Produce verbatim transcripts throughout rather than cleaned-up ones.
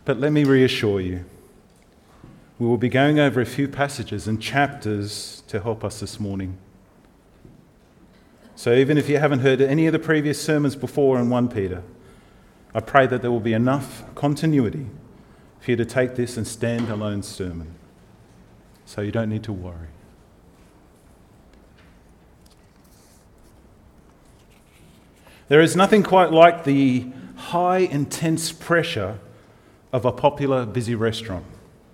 But let me reassure you, we will be going over a few passages and chapters to help us this morning. So even if you haven't heard any of the previous sermons before in First Peter, I pray that there will be enough continuity for you to take this and stand alone sermon, so you don't need to worry. There is nothing quite like the high, intense pressure of a popular, busy restaurant.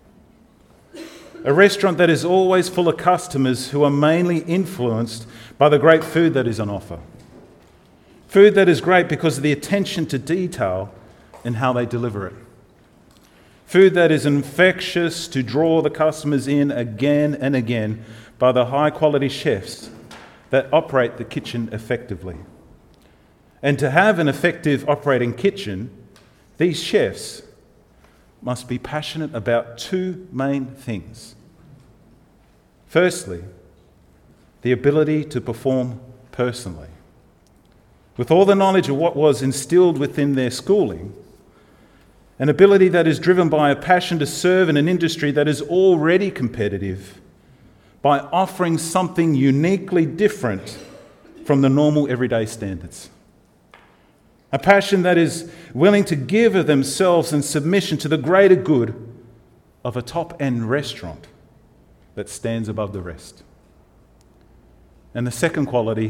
A restaurant that is always full of customers who are mainly influenced by the great food that is on offer. Food that is great because of the attention to detail in how they deliver it. Food that is infectious to draw the customers in again and again by the high-quality chefs that operate the kitchen effectively. And to have an effective operating kitchen, these chefs must be passionate about two main things. Firstly, the ability to perform personally. With all the knowledge of what was instilled within their schooling, an ability that is driven by a passion to serve in an industry that is already competitive by offering something uniquely different from the normal everyday standards. A passion that is willing to give of themselves in submission to the greater good of a top-end restaurant that stands above the rest. And the second quality,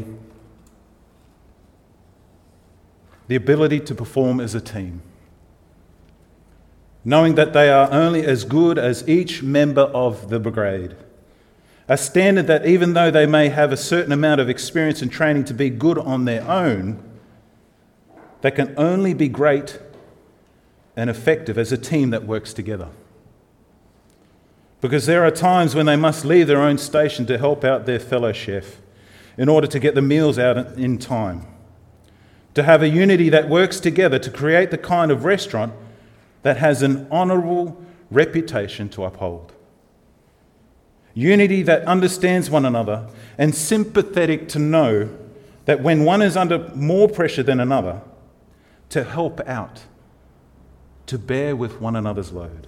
the ability to perform as a team, knowing that they are only as good as each member of the brigade. A standard that even though they may have a certain amount of experience and training to be good on their own, they can only be great and effective as a team that works together. Because there are times when they must leave their own station to help out their fellow chef in order to get the meals out in time. To have a unity that works together to create the kind of restaurant that has an honourable reputation to uphold. Unity that understands one another and sympathetic to know that when one is under more pressure than another, to help out, to bear with one another's load.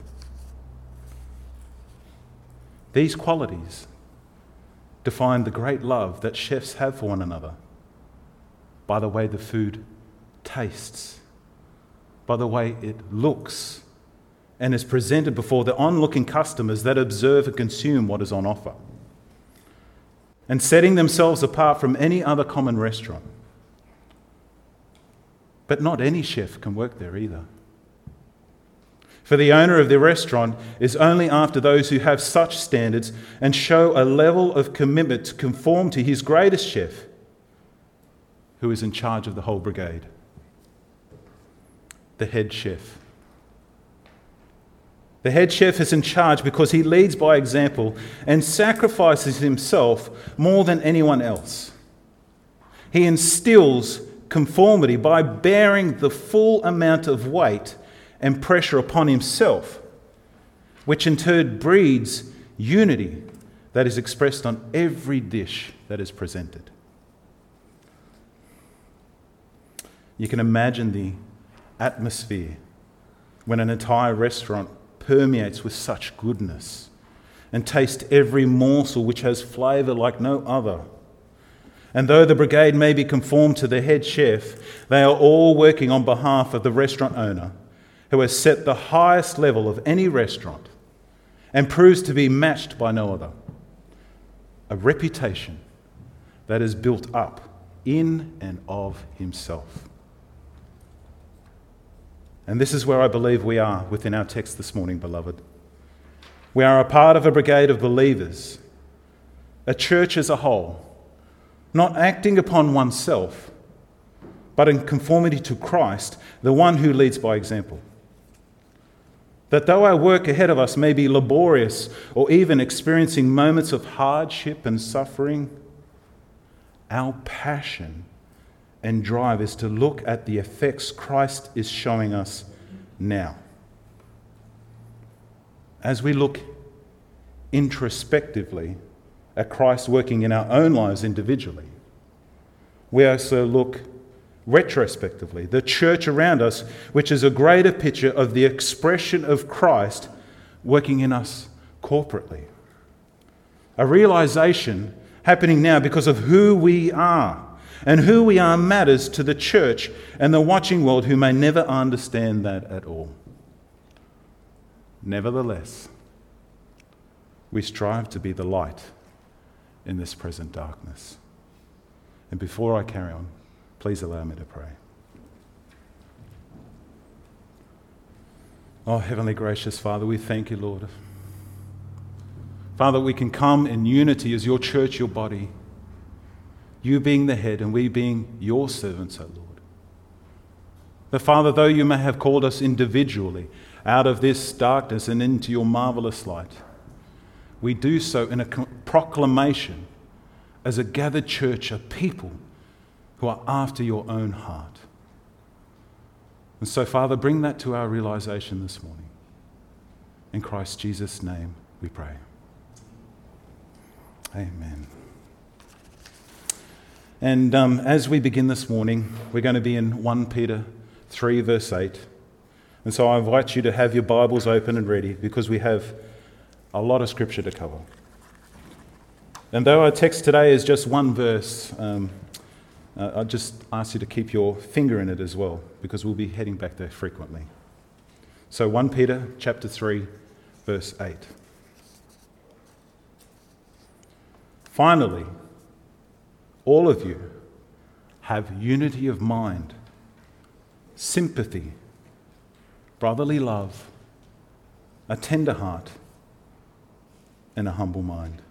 These qualities define the great love that chefs have for one another by the way the food tastes, by the way it looks and is presented before the onlooking customers that observe and consume what is on offer, and setting themselves apart from any other common restaurant. But not any chef can work there either. For the owner of the restaurant is only after those who have such standards and show a level of commitment to conform to his greatest chef, who is in charge of the whole brigade, the head chef. The head chef is in charge because he leads by example and sacrifices himself more than anyone else. He instills conformity by bearing the full amount of weight and pressure upon himself, which in turn breeds unity that is expressed on every dish that is presented. You can imagine the atmosphere when an entire restaurant permeates with such goodness and taste every morsel which has flavour like no other. And though the brigade may be conformed to the head chef, they are all working on behalf of the restaurant owner, who has set the highest level of any restaurant and proves to be matched by no other. A reputation that is built up in and of himself. And this is where I believe we are within our text this morning, beloved. We are a part of a brigade of believers, a church as a whole, not acting upon oneself, but in conformity to Christ, the one who leads by example. That though our work ahead of us may be laborious or even experiencing moments of hardship and suffering, our passion and drive is to look at the effects Christ is showing us now. As we look introspectively at Christ working in our own lives individually, we also look retrospectively, the church around us, which is a greater picture of the expression of Christ working in us corporately. A realization happening now because of who we are, and who we are matters to the church and the watching world who may never understand that at all. Nevertheless, we strive to be the light in this present darkness. And before I carry on, please allow me to pray. Oh, Heavenly Gracious Father, we thank you, Lord. Father, we can come in unity as your church, your body, you being the head and we being your servants, O Lord. But Father, though you may have called us individually out of this darkness and into your marvelous light, we do so in a proclamation as a gathered church of people who are after your own heart. And so, Father, bring that to our realization this morning. In Christ Jesus' name we pray. Amen. And um, as we begin this morning, we're going to be in First Peter three, verse eight. And so I invite you to have your Bibles open and ready because we have a lot of scripture to cover. And though our text today is just one verse, um, uh, I just ask you to keep your finger in it as well because we'll be heading back there frequently. So First Peter chapter three, verse eight. Finally, all of you have unity of mind, sympathy, brotherly love, a tender heart, and a humble mind.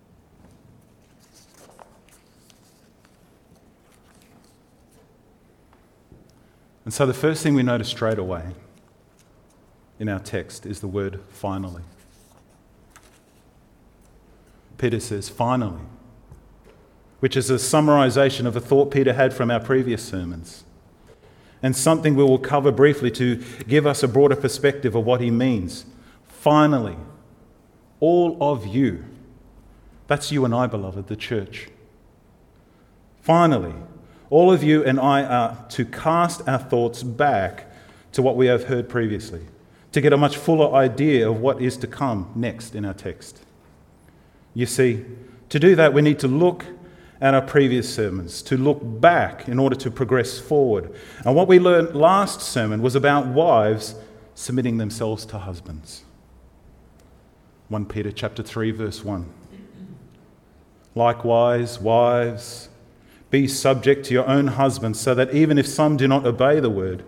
And so the first thing we notice straight away in our text is the word finally. Peter says, finally, which is a summarization of a thought Peter had from our previous sermons, and something we will cover briefly to give us a broader perspective of what he means. Finally, all of you, that's you and I, beloved, the church. Finally, all of you and I are to cast our thoughts back to what we have heard previously, to get a much fuller idea of what is to come next in our text. You see, to do that, we need to look at our previous sermons, to look back in order to progress forward. And what we learned last sermon was about wives submitting themselves to husbands. First Peter chapter three, verse one. Likewise, wives, be subject to your own husbands, so that even if some do not obey the word,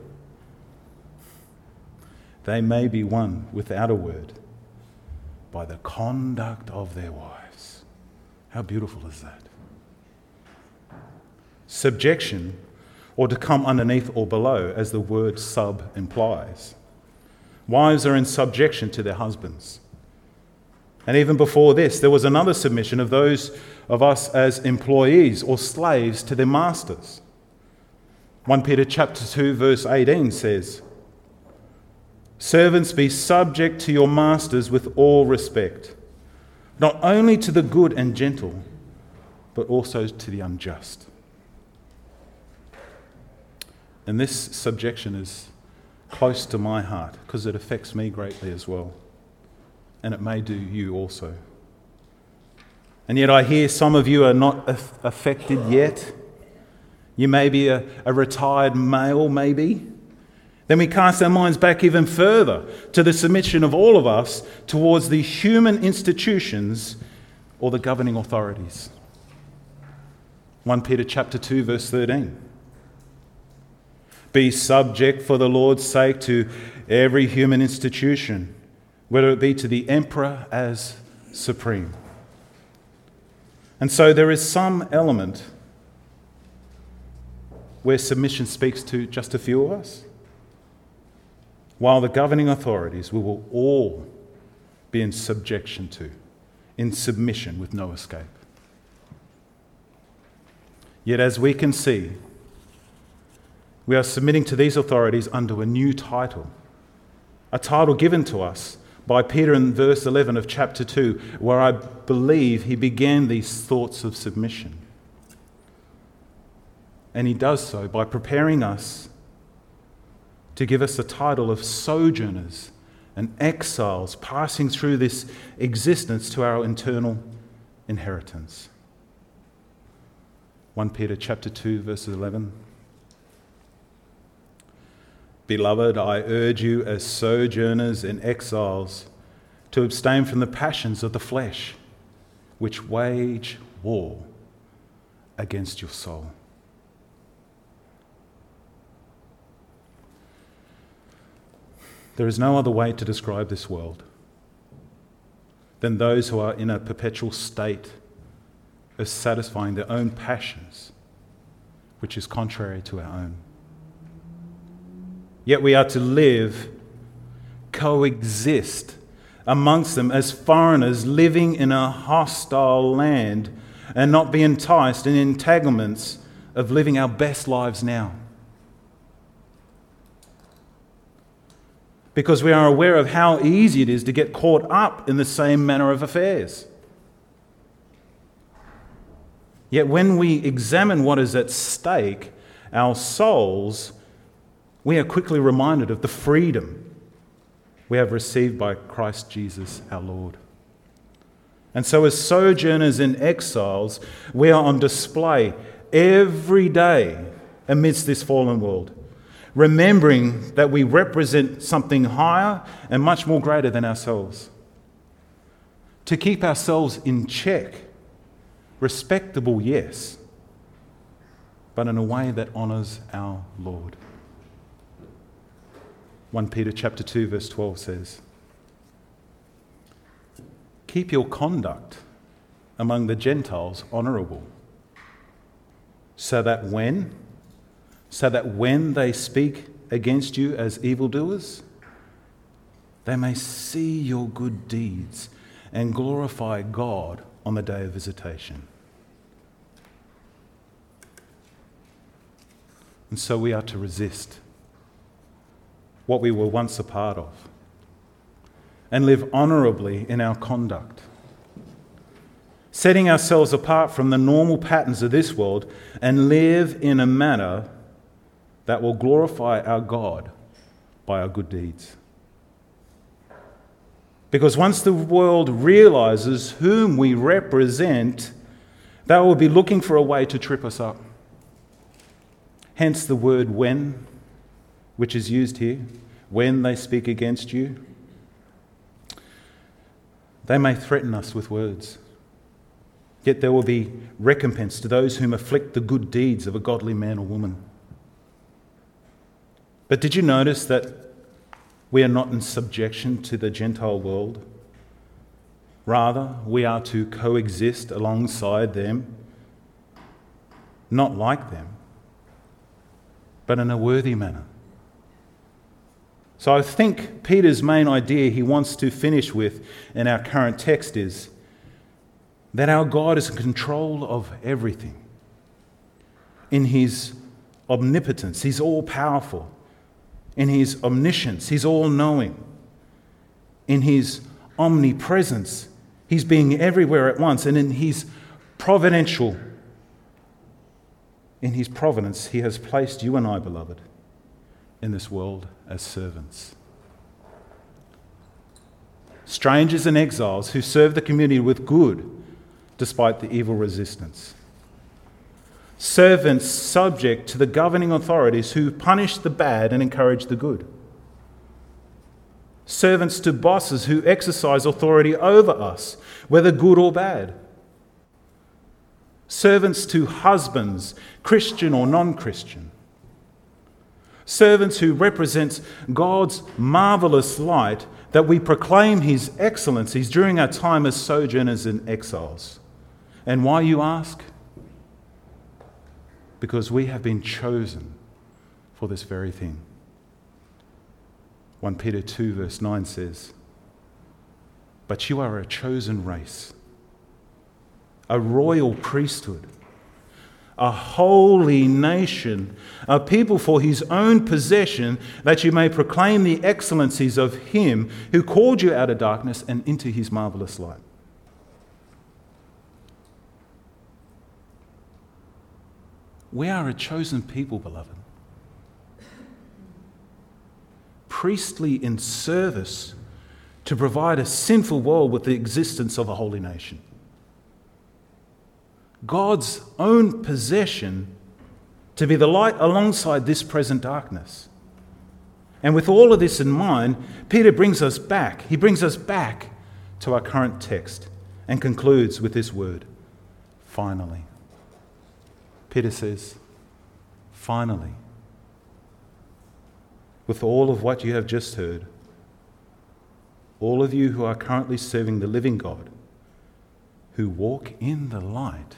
they may be won without a word by the conduct of their wives. How beautiful is that? Subjection, or to come underneath or below, as the word sub implies. Wives are in subjection to their husbands. And even before this, there was another submission of those of us as employees or slaves to their masters. First Peter chapter two, verse eighteen says, servants, be subject to your masters with all respect, not only to the good and gentle, but also to the unjust. And this subjection is close to my heart because it affects me greatly as well. And it may do you also. And yet I hear some of you are not affected yet. You may be a, a retired male, maybe. Then we cast our minds back even further to the submission of all of us towards the human institutions or the governing authorities. First Peter chapter two, verse thirteen. Be subject for the Lord's sake to every human institution, whether it be to the emperor as supreme. And so there is some element where submission speaks to just a few of us, while the governing authorities we will all be in subjection to, in submission with no escape. Yet as we can see, we are submitting to these authorities under a new title, a title given to us by Peter in verse eleven of chapter two, where I believe he began these thoughts of submission. And he does so by preparing us to give us the title of sojourners and exiles passing through this existence to our eternal inheritance. First Peter chapter two, verse eleven. Beloved, I urge you as sojourners and exiles to abstain from the passions of the flesh, which wage war against your soul. There is no other way to describe this world than those who are in a perpetual state of satisfying their own passions, which is contrary to our own. Yet we are to live, coexist amongst them as foreigners living in a hostile land and not be enticed in entanglements of living our best lives now. Because we are aware of how easy it is to get caught up in the same manner of affairs. Yet when we examine what is at stake, our souls, we are quickly reminded of the freedom we have received by Christ Jesus our Lord. And so as sojourners and exiles, we are on display every day amidst this fallen world, remembering that we represent something higher and much more greater than ourselves. To keep ourselves in check, respectable, yes, but in a way that honours our Lord. First Peter chapter two, verse twelve says, keep your conduct among the Gentiles honourable, so that when so that when they speak against you as evildoers, they may see your good deeds and glorify God on the day of visitation. And so we are to resist what we were once a part of and live honourably in our conduct, setting ourselves apart from the normal patterns of this world and live in a manner that will glorify our God by our good deeds. Because once the world realises whom we represent, they will be looking for a way to trip us up. Hence the word when, which is used here, when they speak against you. They may threaten us with words, yet there will be recompense to those whom afflict the good deeds of a godly man or woman. But did you notice that we are not in subjection to the Gentile world? Rather, we are to coexist alongside them, not like them, but in a worthy manner. So I think Peter's main idea he wants to finish with in our current text is that our God is in control of everything. In his omnipotence, he's all-powerful. In his omniscience, he's all-knowing. In his omnipresence, he's being everywhere at once. And in his providential, in his providence, he has placed you and I, beloved, in this world as servants. Strangers and exiles who serve the community with good despite the evil resistance. Servants subject to the governing authorities who punish the bad and encourage the good. Servants to bosses who exercise authority over us, whether good or bad. Servants to husbands, Christian or non-Christian. Servants who represent God's marvellous light, that we proclaim his excellencies during our time as sojourners and exiles. And why, you ask? Because we have been chosen for this very thing. First Peter two verse nine says, but you are a chosen race, a royal priesthood, a holy nation, a people for his own possession, that you may proclaim the excellencies of him who called you out of darkness and into his marvellous light. We are a chosen people, beloved. Priestly in service to provide a sinful world with the existence of a holy nation. God's own possession to be the light alongside this present darkness. And with all of this in mind, Peter brings us back. He brings us back to our current text and concludes with this word, finally. Peter says, finally, with all of what you have just heard, all of you who are currently serving the living God, who walk in the light,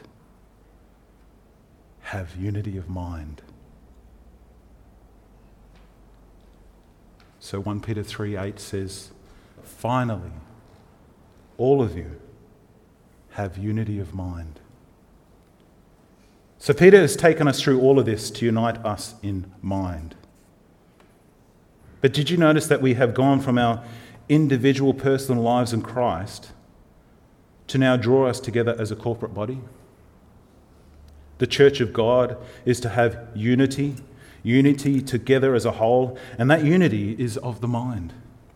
have unity of mind. So First Peter three eight says, finally, all of you have unity of mind. So Peter has taken us through all of this to unite us in mind. But did you notice that we have gone from our individual personal lives in Christ to now draw us together as a corporate body? The church of God is to have unity, unity together as a whole, and that unity is of the mind.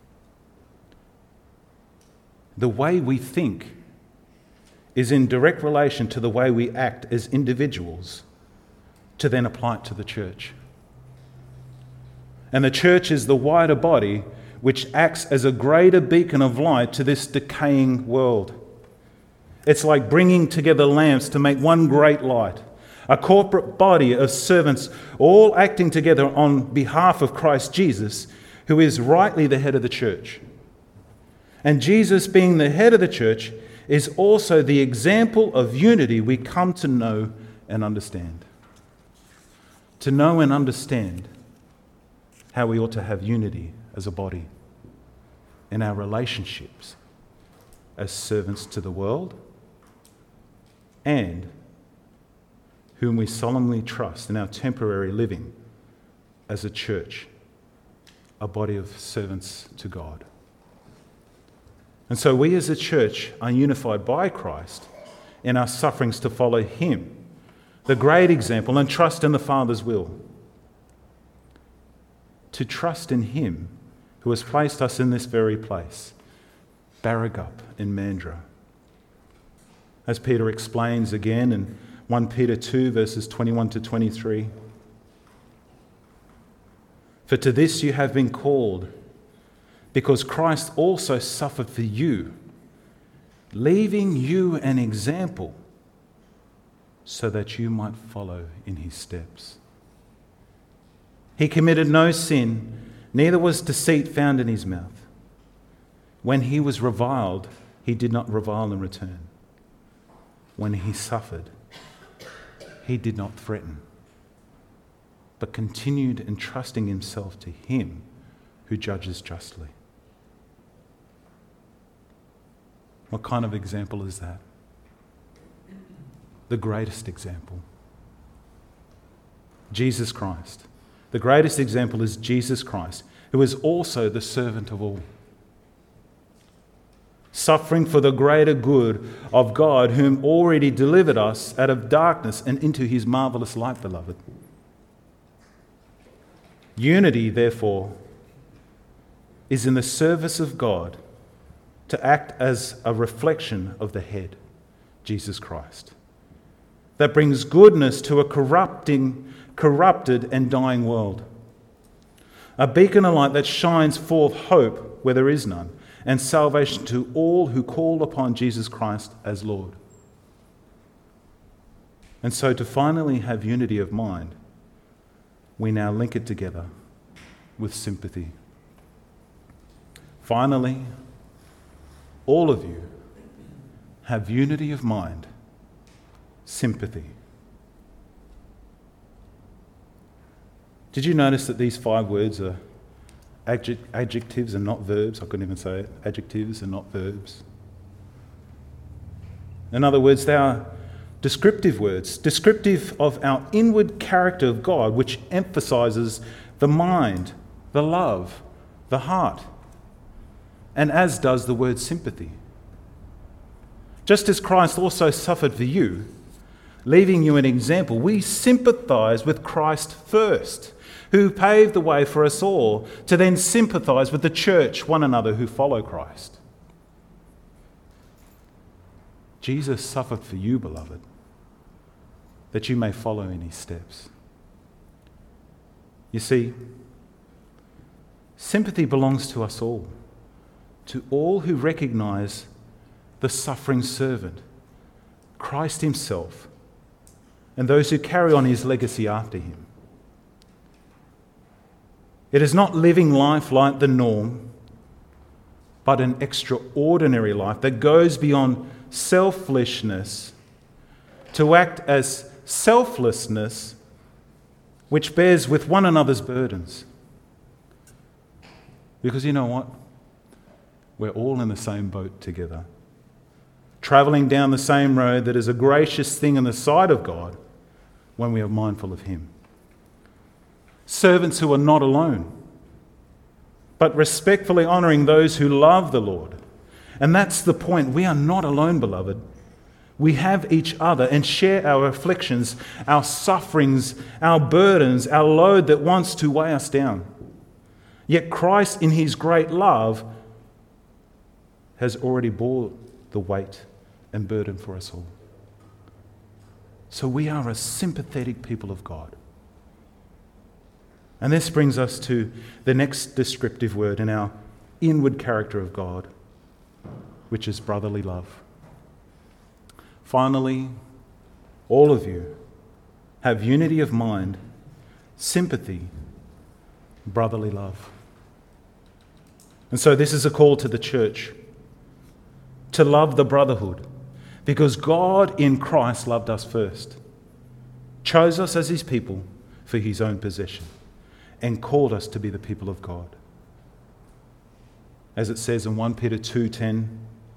The way we think is in direct relation to the way we act as individuals to then apply it to the church. And the church is the wider body which acts as a greater beacon of light to this decaying world. It's like bringing together lamps to make one great light, a corporate body of servants all acting together on behalf of Christ Jesus, who is rightly the head of the church. And Jesus, being the head of the church, is also the example of unity we come to know and understand. To know and understand how we ought to have unity as a body in our relationships as servants to the world and whom we solemnly trust in our temporary living as a church, a body of servants to God. And so we as a church are unified by Christ in our sufferings to follow him, the great example, and trust in the Father's will. To trust in him who has placed us in this very place, Barrigup in Mandurah. As Peter explains again in First Peter two, verses twenty-one to twenty-three. For to this you have been called, because Christ also suffered for you, leaving you an example so that you might follow in his steps. He committed no sin, neither was deceit found in his mouth. When he was reviled, he did not revile in return. When he suffered, he did not threaten, but continued entrusting himself to him who judges justly. What kind of example is that? The greatest example. Jesus Christ. The greatest example is Jesus Christ, who is also the servant of all. Suffering for the greater good of God, whom already delivered us out of darkness and into his marvelous light, beloved. Unity, therefore, is in the service of God to act as a reflection of the head, Jesus Christ, that brings goodness to a corrupting, corrupted and dying world. A beacon of light that shines forth hope where there is none, and salvation to all who call upon Jesus Christ as Lord. And so to finally have unity of mind, we now link it together with sympathy. Finally, all of you have unity of mind, sympathy. Did you notice that these five words are adjectives and not verbs? I couldn't even say it. Adjectives and not verbs. In other words, they are descriptive words, descriptive of our inward character of God, which emphasizes the mind, the love, the heart, and as does the word sympathy. Just as Christ also suffered for you, leaving you an example. We sympathize with Christ first, who paved the way for us all to then sympathize with the church, one another who follow Christ. Jesus suffered for you, beloved, that you may follow in his steps. You see, sympathy belongs to us all, to all who recognize the suffering servant, Christ himself, and those who carry on his legacy after him. It is not living life like the norm, but an extraordinary life that goes beyond selfishness to act as selflessness, which bears with one another's burdens. Because you know what? We're all in the same boat together, travelling down the same road that is a gracious thing in the sight of God when we are mindful of him. Servants who are not alone, but respectfully honouring those who love the Lord. And that's the point. We are not alone, beloved. We have each other and share our afflictions, our sufferings, our burdens, our load that wants to weigh us down. Yet Christ, in his great love, has already bore the weight and burden for us all. So we are a sympathetic people of God. And this brings us to the next descriptive word in our inward character of God, which is brotherly love. Finally, all of you have unity of mind, sympathy, brotherly love. And so this is a call to the church to love the brotherhood, because God in Christ loved us first, chose us as his people for his own possession, and called us to be the people of God. As it says in First Peter two ten,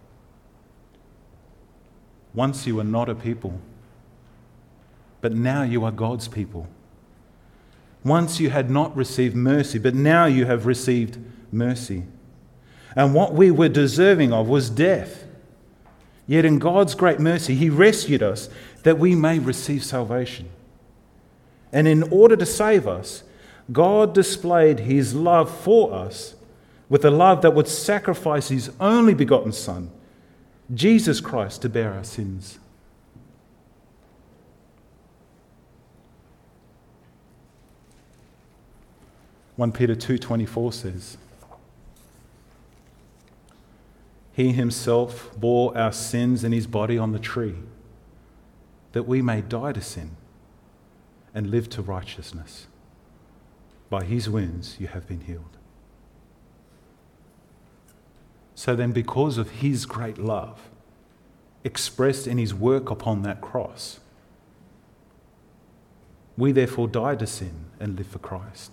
once you were not a people, but now you are God's people. Once you had not received mercy, but now you have received mercy. And what we were deserving of was death. Yet in God's great mercy, he rescued us that we may receive salvation. And in order to save us, God displayed his love for us with a love that would sacrifice his only begotten Son, Jesus Christ, to bear our sins. First Peter two twenty-four says, he himself bore our sins in his body on the tree, that we may die to sin and live to righteousness. By his wounds you have been healed. So then, because of his great love, expressed in his work upon that cross, we therefore die to sin and live for Christ.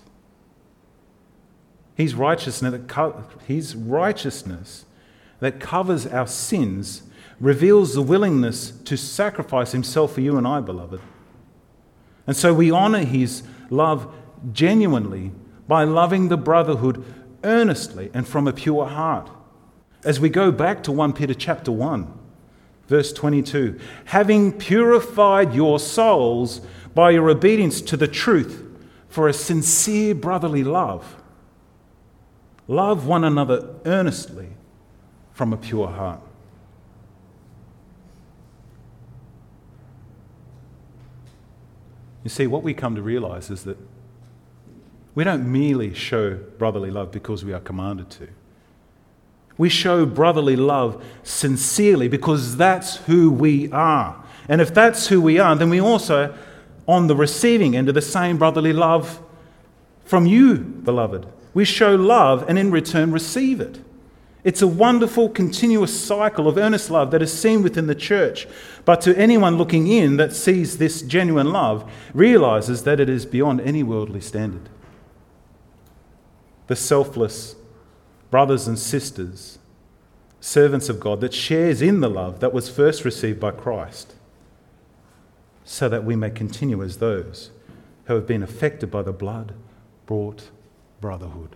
His righteousness, his righteousness that covers our sins reveals the willingness to sacrifice himself for you and I, beloved. And so we honour his love genuinely by loving the brotherhood earnestly and from a pure heart. As we go back to First Peter chapter one, verse twenty-two, having purified your souls by your obedience to the truth for a sincere brotherly love. Love one another earnestly from a pure heart. You see, what we come to realise is that we don't merely show brotherly love because we are commanded to. We show brotherly love sincerely because that's who we are. And if that's who we are, then we also, on the receiving end of the same brotherly love from you, beloved. We show love and in return receive it. It's a wonderful, continuous cycle of earnest love that is seen within the church. But to anyone looking in that sees this genuine love, realises that it is beyond any worldly standard. The selfless brothers and sisters, servants of God, that shares in the love that was first received by Christ, so that we may continue as those who have been affected by the blood-bought brotherhood.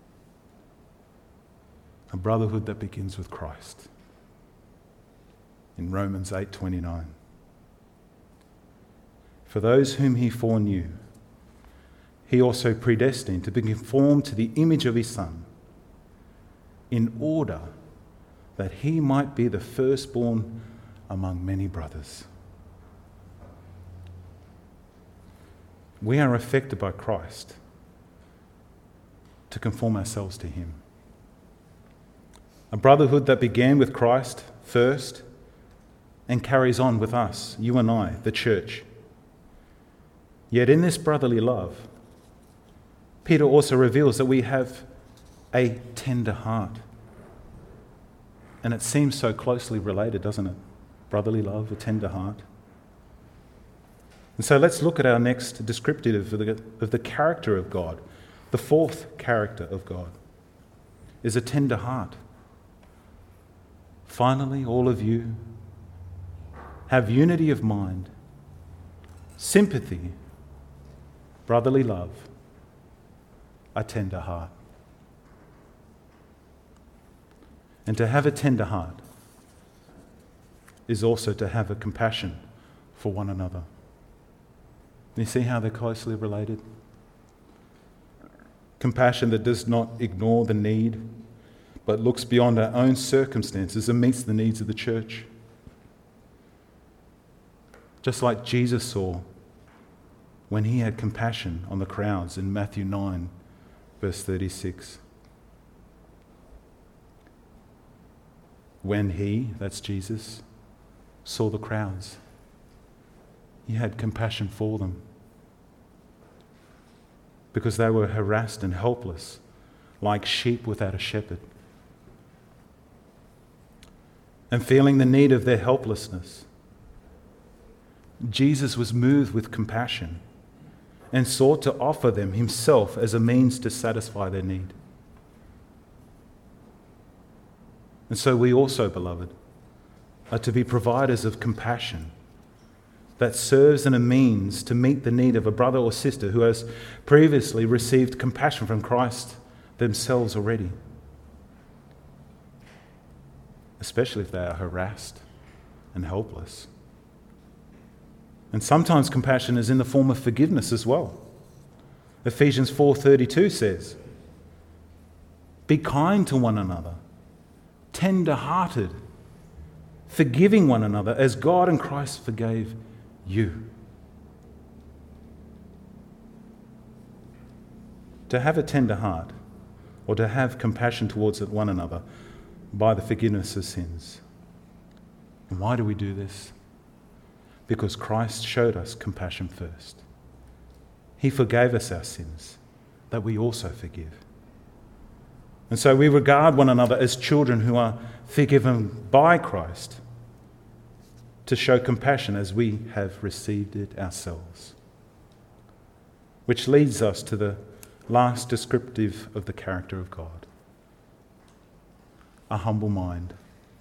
A brotherhood that begins with Christ. In Romans eight twenty-nine. For those whom he foreknew, he also predestined to be conformed to the image of his Son, in order that he might be the firstborn among many brothers. We are affected by Christ to conform ourselves to him. A brotherhood that began with Christ first and carries on with us, you and I, the church. Yet in this brotherly love, Peter also reveals that we have a tender heart. And it seems so closely related, doesn't it? Brotherly love, a tender heart. And so let's look at our next descriptive of the, of the character of God. The fourth character of God is a tender heart. Finally, all of you have unity of mind, sympathy, brotherly love, a tender heart. And to have a tender heart is also to have a compassion for one another. You see how they're closely related? Compassion that does not ignore the need, but looks beyond our own circumstances and meets the needs of the church. Just like Jesus saw when he had compassion on the crowds in Matthew nine, verse thirty-six. When he, that's Jesus, saw the crowds, he had compassion for them because they were harassed and helpless, like sheep without a shepherd. And feeling the need of their helplessness, Jesus was moved with compassion and sought to offer them himself as a means to satisfy their need. And so we also, beloved, are to be providers of compassion that serves as a means to meet the need of a brother or sister who has previously received compassion from Christ themselves already, especially if they are harassed and helpless. And sometimes compassion is in the form of forgiveness as well. Ephesians four thirty-two says, "Be kind to one another, tender-hearted, forgiving one another as God and Christ forgave you." To have a tender heart, or to have compassion towards one another by the forgiveness of sins. And why do we do this? Because Christ showed us compassion first. He forgave us our sins, that we also forgive. And so we regard one another as children who are forgiven by Christ to show compassion as we have received it ourselves. Which leads us to the last descriptive of the character of God: a humble mind.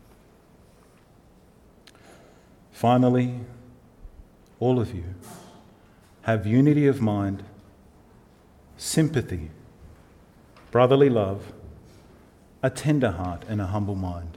Finally, all of you have unity of mind, sympathy, brotherly love, a tender heart, and a humble mind.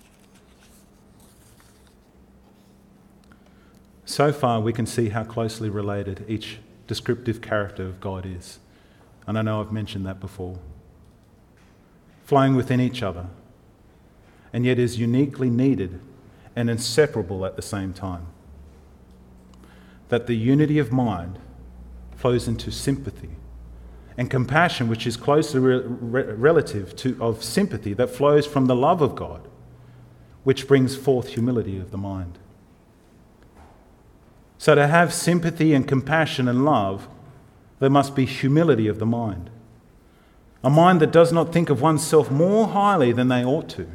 So far, we can see how closely related each descriptive character of God is. And I know I've mentioned that before. Flowing within each other, and yet is uniquely needed and inseparable at the same time. That the unity of mind flows into sympathy, and compassion, which is closely re- re- relative to of sympathy, that flows from the love of God, which brings forth humility of the mind. So to have sympathy and compassion and love, there must be humility of the mind. A mind that does not think of oneself more highly than they ought to,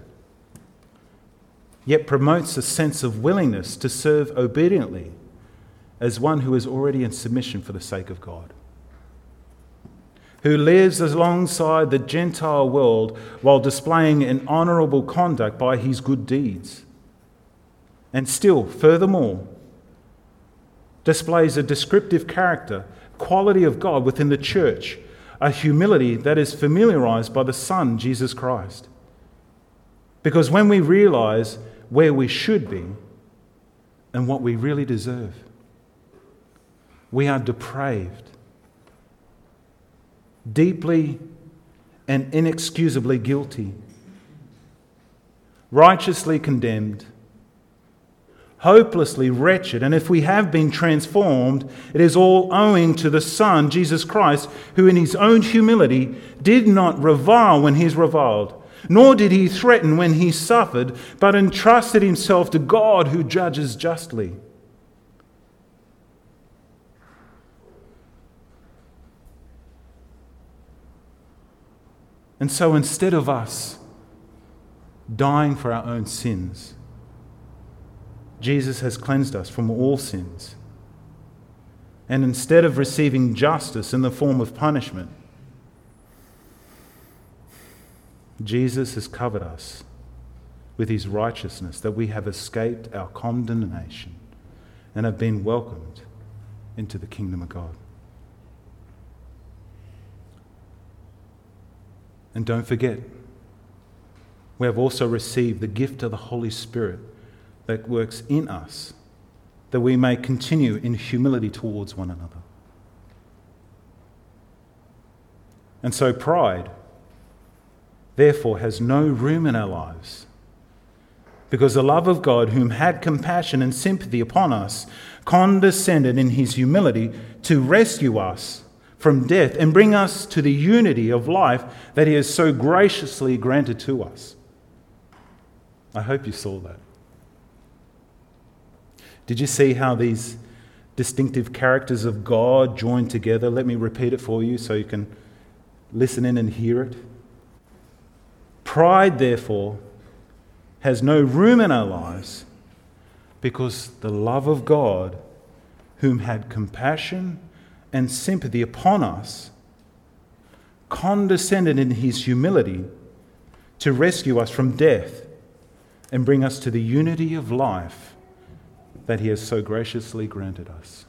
yet promotes a sense of willingness to serve obediently as one who is already in submission for the sake of God. Who lives alongside the Gentile world while displaying an honourable conduct by his good deeds. And still, furthermore, displays a descriptive character, quality of God within the church, a humility that is familiarised by the Son, Jesus Christ. Because when we realise where we should be and what we really deserve, We are depraved, deeply and inexcusably guilty, righteously condemned, hopelessly wretched, and if we have been transformed, it is all owing to the Son, Jesus Christ, who in his own humility did not revile when he is reviled, nor did he threaten when he suffered, but entrusted himself to God who judges justly. And so instead of us dying for our own sins, Jesus has cleansed us from all sins. And instead of receiving justice in the form of punishment, Jesus has covered us with his righteousness, that we have escaped our condemnation and have been welcomed into the kingdom of God. And don't forget, we have also received the gift of the Holy Spirit that works in us, that we may continue in humility towards one another. And so pride, therefore, has no room in our lives, because the love of God, whom had compassion and sympathy upon us, condescended in his humility to rescue us from death and bring us to the unity of life that he has so graciously granted to us. I hope you saw that. Did you see how these distinctive characters of God join together? Let me repeat it for you so you can listen in and hear it. Pride, therefore, has no room in our lives, because the love of God, whom had compassion and sympathy upon us, condescended in his humility to rescue us from death and bring us to the unity of life that he has so graciously granted us.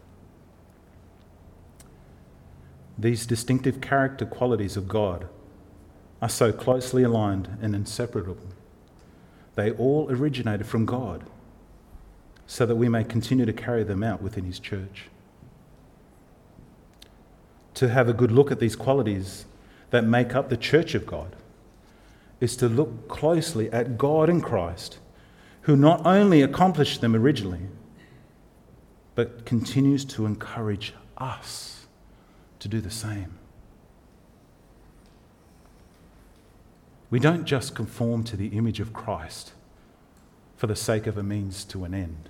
These distinctive character qualities of God are so closely aligned and inseparable. They all originated from God, so that we may continue to carry them out within his church. To have a good look at these qualities that make up the church of God is to look closely at God in Christ, who not only accomplished them originally, but continues to encourage us to do the same. We don't just conform to the image of Christ for the sake of a means to an end,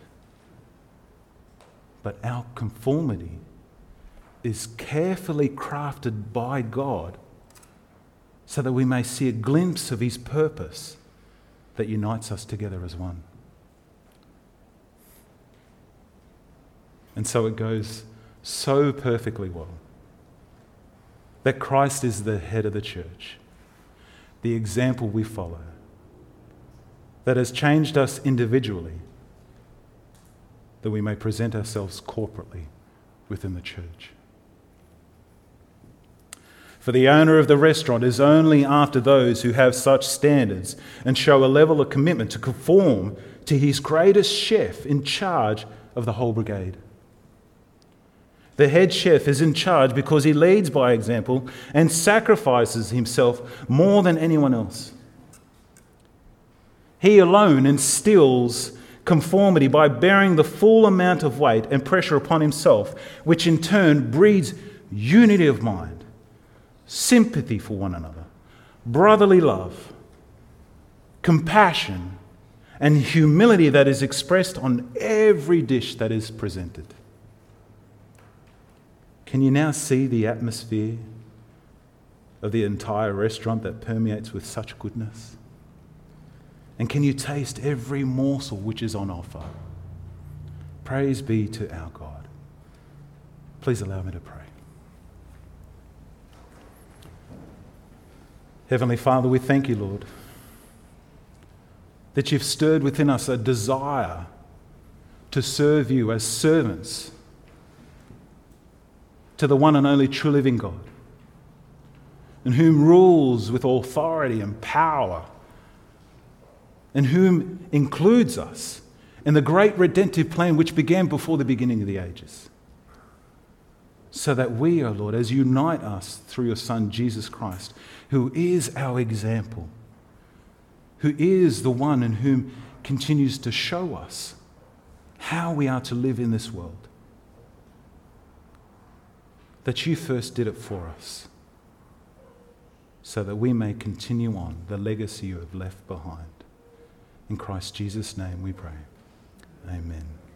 but our conformity is carefully crafted by God so that we may see a glimpse of his purpose that unites us together as one. And so it goes so perfectly well that Christ is the head of the church, the example we follow, that has changed us individually, that we may present ourselves corporately within the church. For the owner of the restaurant is only after those who have such standards and show a level of commitment to conform to his greatest chef in charge of the whole brigade. The head chef is in charge because he leads by example and sacrifices himself more than anyone else. He alone instills conformity by bearing the full amount of weight and pressure upon himself, which in turn breeds unity of mind, sympathy for one another, brotherly love, compassion, and humility that is expressed on every dish that is presented. Can you now see the atmosphere of the entire restaurant that permeates with such goodness? And can you taste every morsel which is on offer? Praise be to our God. Please allow me to pray. Heavenly Father, we thank you, Lord, that you've stirred within us a desire to serve you as servants to the one and only true living God, and whom rules with authority and power, and whom includes us in the great redemptive plan which began before the beginning of the ages. so that we, O Lord, as you unite us through your Son, Jesus Christ, who is our example, who is the one in whom continues to show us how we are to live in this world, that you first did it for us, so that we may continue on the legacy you have left behind. In Christ Jesus' name we pray. Amen.